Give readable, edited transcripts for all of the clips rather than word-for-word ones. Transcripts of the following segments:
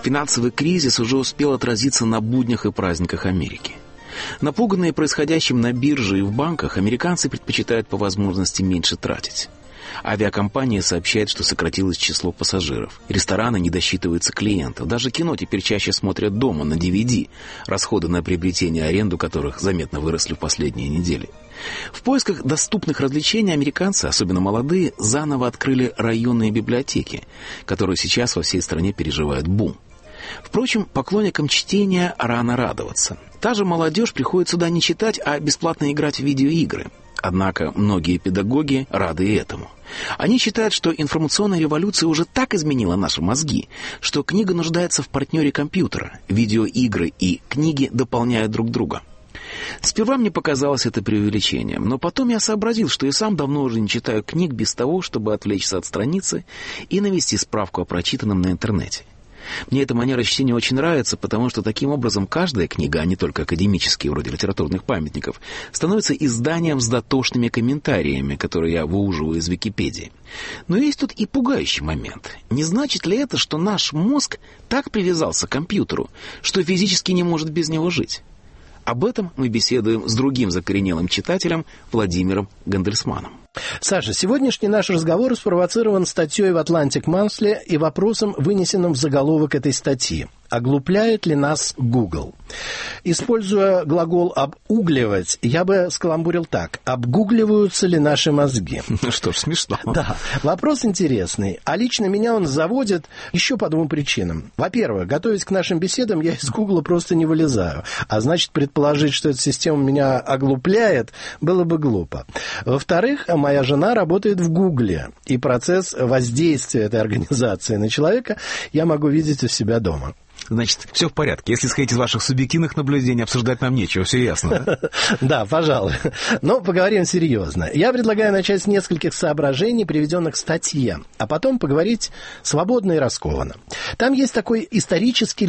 Финансовый кризис уже успел отразиться на буднях и праздниках Америки. Напуганные происходящим на бирже и в банках, американцы предпочитают по возможности меньше тратить. Авиакомпания сообщает, что сократилось число пассажиров. Рестораны не досчитываются клиентов. Даже кино теперь чаще смотрят дома, на DVD, расходы на приобретение и аренду которых заметно выросли в последние недели. В поисках доступных развлечений американцы, особенно молодые, заново открыли районные библиотеки, которые сейчас во всей стране переживают бум. Впрочем, поклонникам чтения рано радоваться. Та же молодежь приходит сюда не читать, а бесплатно играть в видеоигры. Однако многие педагоги рады и этому. Они считают, что информационная революция уже так изменила наши мозги, что книга нуждается в партнере компьютера. Видеоигры и книги дополняют друг друга. Сперва мне показалось это преувеличением, но потом я сообразил, что и сам давно уже не читаю книг без того, чтобы отвлечься от страницы и навести справку о прочитанном на интернете. Мне эта манера чтения очень нравится, потому что таким образом каждая книга, а не только академические, вроде литературных памятников, становится изданием с дотошными комментариями, которые я выуживаю из Википедии. Но есть тут и пугающий момент. Не значит ли это, что наш мозг так привязался к компьютеру, что физически не может без него жить? Об этом мы беседуем с другим закоренелым читателем Владимиром Гандельсманом. Саша, сегодняшний наш разговор спровоцирован статьей в Atlantic Monthly и вопросом, вынесенным в заголовок этой статьи. Оглупляет ли нас Google? Используя глагол «обугливать», я бы скаламбурил так. Обгугливаются ли наши мозги? Ну что ж, смешно. Да, вопрос интересный. А лично меня он заводит еще по двум причинам. Во-первых, готовясь к нашим беседам, я из Гугла просто не вылезаю. А значит, предположить, что эта система меня оглупляет, было бы глупо. Во-вторых, моя жена работает в Гугле, и процесс воздействия этой организации на человека я могу видеть у себя дома. Значит, все в порядке. Если исходить из ваших субъективных наблюдений, обсуждать нам нечего, все ясно, да? Да, пожалуй. Но поговорим серьезно. Я предлагаю начать с нескольких соображений, приведенных в статье, а потом поговорить свободно и раскованно. Там есть такой исторический,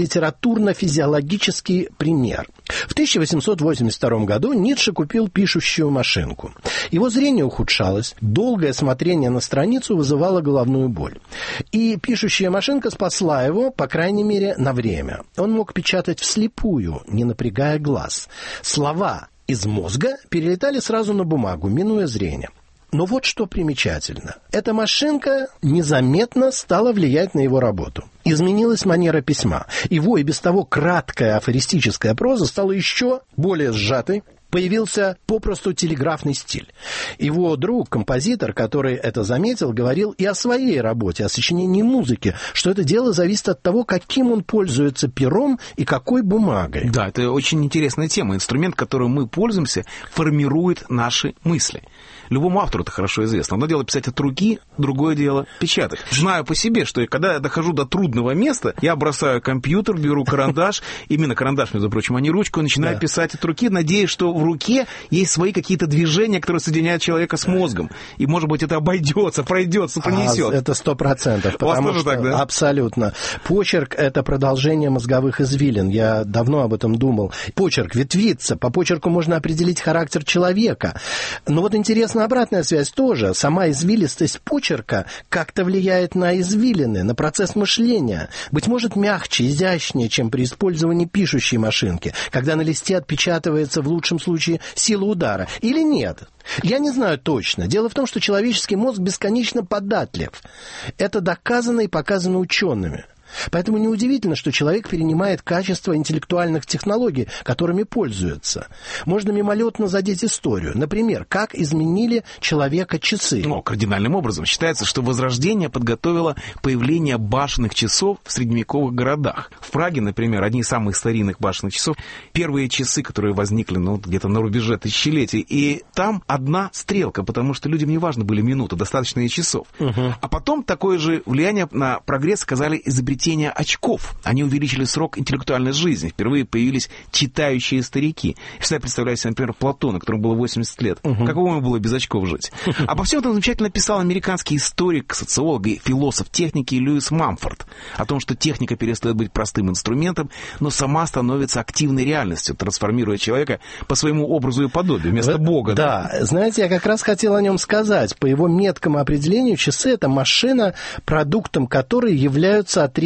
литературно-физиологический пример. В 1882 году Ницше купил пишущую машинку. Его зрение ухудшалось, долгое смотрение на страницу вызывало головную боль. И пишущая машинка спасла его, по крайней мере, на время. Он мог печатать вслепую, не напрягая глаз. Слова из мозга перелетали сразу на бумагу, минуя зрение. Но вот что примечательно. Эта машинка незаметно стала влиять на его работу. Изменилась манера письма. Его и без того краткая афористическая проза стала еще более сжатой. Появился попросту телеграфный стиль. Его друг, композитор, который это заметил, говорил и о своей работе, о сочинении музыки, что это дело зависит от того, каким он пользуется пером и какой бумагой. Да, это очень интересная тема. Инструмент, которым мы пользуемся, формирует наши мысли. Любому автору это хорошо известно. Одно дело писать от руки, другое дело печатать. Знаю по себе, что когда я дохожу до трудного места, я бросаю компьютер, беру карандаш, именно карандаш, между прочим, а не ручку, и начинаю писать от руки, надеясь, что в руке есть свои какие-то движения, которые соединяют человека с мозгом. И, может быть, это обойдется, пройдется, пронесет. Это 100%. У вас тоже так, да? Абсолютно. Почерк — это продолжение мозговых извилин. Я давно об этом думал. Почерк ветвится. По почерку можно определить характер человека. Но вот интересно, обратная связь тоже. Сама извилистость почерка как-то влияет на извилины, на процесс мышления. Быть может, мягче, изящнее, чем при использовании пишущей машинки, когда на листе отпечатывается в лучшем случае сила удара. Или нет? Я не знаю точно. Дело в том, что человеческий мозг бесконечно податлив. Это доказано и показано учеными. Поэтому неудивительно, что человек перенимает качество интеллектуальных технологий, которыми пользуется. Можно мимолетно задеть историю. Например, как изменили человека часы. Кардинальным образом. Считается, что Возрождение подготовило появление башенных часов в средневековых городах. В Праге, например, одни из самых старинных башенных часов. Первые часы, которые возникли где-то на рубеже тысячелетий. И там одна стрелка, потому что людям не важны были минуты, достаточно и часов. А потом такое же влияние на прогресс оказали изобретения очков. Они увеличили срок интеллектуальной жизни. Впервые появились читающие старики. Всегда представляю себе, например, Платона, которому было 80 лет. Каково ему было без очков жить? Обо всем этом замечательно писал американский историк, социолог и философ техники Льюис Мамфорд. О том, что техника перестает быть простым инструментом, но сама становится активной реальностью, трансформируя человека по своему образу и подобию, вместо Бога. Да, знаете, я как раз хотел о нем сказать. По его меткому определению, часы — это машина, продуктом которой являются отрезки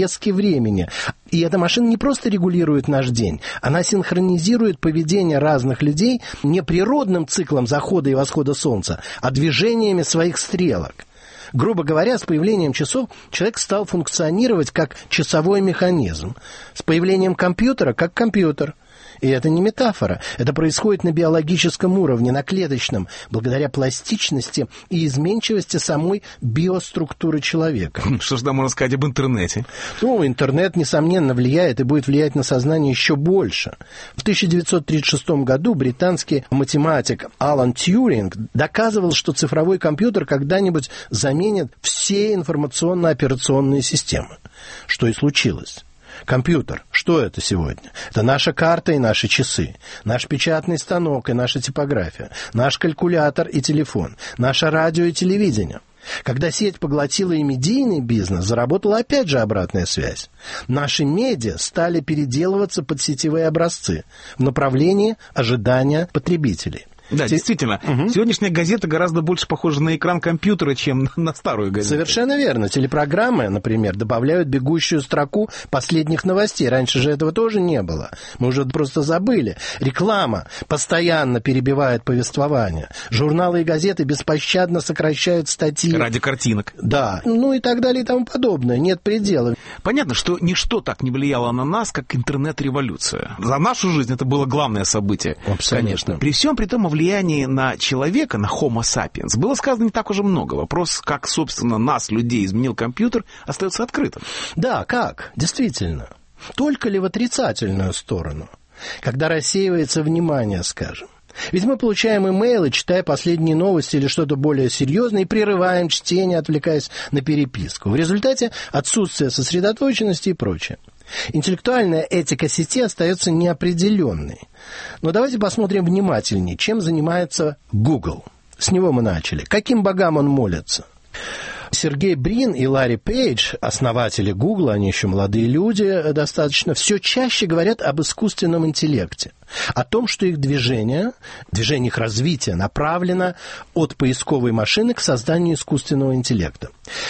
отрезки времени. И эта машина не просто регулирует наш день, она синхронизирует поведение разных людей не природным циклом захода и восхода солнца, а движениями своих стрелок. Грубо говоря, с появлением часов человек стал функционировать как часовой механизм. С появлением компьютера как компьютер. И это не метафора. Это происходит на биологическом уровне, на клеточном, благодаря пластичности и изменчивости самой биоструктуры человека. Что же там можно сказать об интернете? Ну, интернет, несомненно, влияет и будет влиять на сознание еще больше. В 1936 году британский математик Алан Тьюринг доказывал, что цифровой компьютер когда-нибудь заменит все информационно-операционные системы. Что и случилось. Компьютер. Что это сегодня? Это наша карта и наши часы, наш печатный станок и наша типография, наш калькулятор и телефон, наше радио и телевидение. Когда сеть поглотила и медийный бизнес, заработала опять же обратная связь. Наши медиа стали переделываться под сетевые образцы в направлении ожидания потребителей. Да, действительно. Сегодняшняя газета гораздо больше похожа на экран компьютера, чем на старую газету. Совершенно верно. Телепрограммы, например, добавляют бегущую строку последних новостей. Раньше же этого тоже не было. Мы уже просто забыли. Реклама постоянно перебивает повествование. Журналы и газеты беспощадно сокращают статьи. Ради картинок. Да. Ну и так далее и тому подобное. Нет предела. Понятно, что ничто так не влияло на нас, как интернет-революция. За нашу жизнь это было главное событие. Абсолютно. Конечно. При всем при том, влияние на человека, на Homo sapiens, было сказано не так уже много. Вопрос, как, собственно, нас, людей, изменил компьютер, остается открытым. Да, как? Действительно. Только ли в отрицательную сторону? Когда рассеивается внимание, скажем. Ведь мы получаем имейлы, читая последние новости или что-то более серьезное, и прерываем чтение, отвлекаясь на переписку. В результате отсутствие сосредоточенности и прочее. Интеллектуальная этика сети остается неопределенной. Но давайте посмотрим внимательнее, чем занимается Google. С него мы начали. Каким богам он молится? Сергей Брин и Ларри Пейдж, основатели Google, они еще молодые люди достаточно, все чаще говорят об искусственном интеллекте. О том, что их движение их развития направлено от поисковой машины к созданию искусственного интеллекта.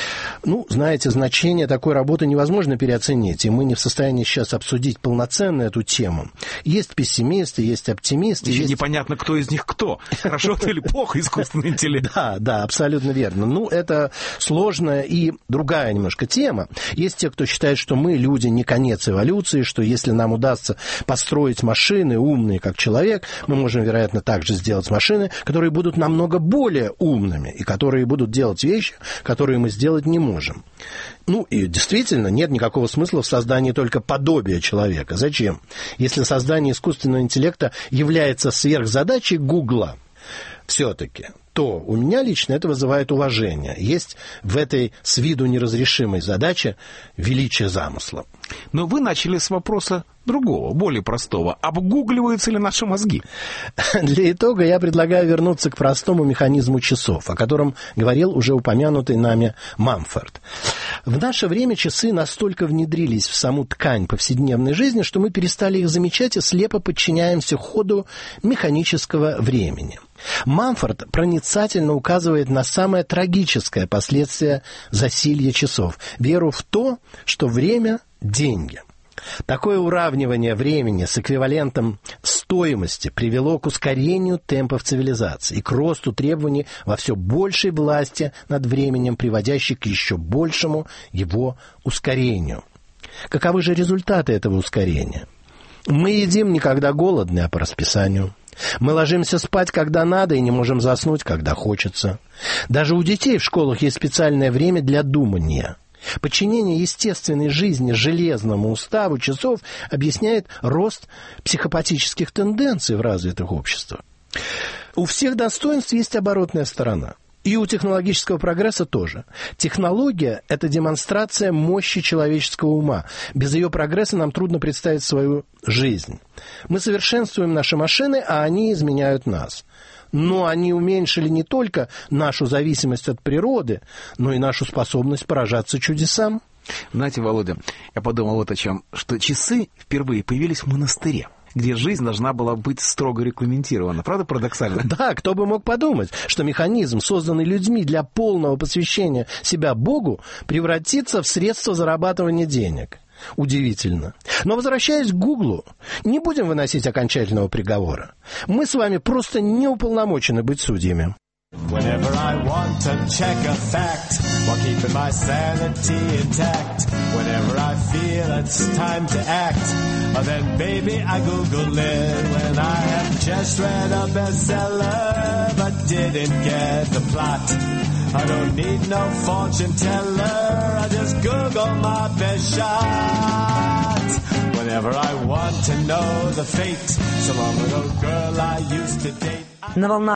Ну, знаете, значение такой работы невозможно переоценить, и мы не в состоянии сейчас обсудить полноценно эту тему. Есть пессимисты, есть оптимисты. Еще непонятно, кто из них кто. Хорошо или плохо искусственный интеллект. Да, абсолютно верно. Ну, это сложная и другая немножко тема. Есть те, кто считает, что мы, люди, не конец эволюции, что если нам удастся построить машины умные, как человек, мы можем, вероятно, также сделать машины, которые будут намного более умными и которые будут делать вещи, которые мы сделать не можем. Ну, и действительно, нет никакого смысла в создании только подобия человека. Зачем? Если создание искусственного интеллекта является сверхзадачей Гугла, все-таки, то у меня лично это вызывает уважение. Есть в этой с виду неразрешимой задаче величие замысла. Но вы начали с вопроса другого, более простого. Обгугливаются ли наши мозги? Для итога я предлагаю вернуться к простому механизму часов, о котором говорил уже упомянутый нами Мамфорд. В наше время часы настолько внедрились в саму ткань повседневной жизни, что мы перестали их замечать и слепо подчиняемся ходу механического времени. Мамфорд проницательно указывает на самое трагическое последствие засилья часов – веру в то, что время – деньги. Такое уравнивание времени с эквивалентом стоимости привело к ускорению темпов цивилизации и к росту требований во все большей власти над временем, приводящей к еще большему его ускорению. Каковы же результаты этого ускорения? Мы едим не когда голодны, а по расписанию. Мы ложимся спать, когда надо, и не можем заснуть, когда хочется. Даже у детей в школах есть специальное время для думания. Подчинение естественной жизни железному уставу часов объясняет рост психопатических тенденций в развитых обществах. У всех достоинств есть оборотная сторона. И у технологического прогресса тоже. Технология – это демонстрация мощи человеческого ума. Без ее прогресса нам трудно представить свою жизнь. Мы совершенствуем наши машины, а они изменяют нас. Но они уменьшили не только нашу зависимость от природы, но и нашу способность поражаться чудесам. Знаете, Володя, я подумал вот о чем, что часы впервые появились в монастыре. где жизнь должна была быть строго регламентирована. Правда, парадоксально? Да, кто бы мог подумать, что механизм, созданный людьми для полного посвящения себя Богу, превратится в средство зарабатывания денег. Удивительно. Но возвращаясь к Гуглу, не будем выносить окончательного приговора. Мы с вами просто не уполномочены быть судьями. Whenever I want to check a fact, while keeping my sanity intact, whenever I feel it's time to act, then baby I Google it. When I have just read a bestseller, but didn't get the plot, I don't need no fortune teller, I just Google my best shot. Whenever I want to know the fate, some little girl I used to date. На волнах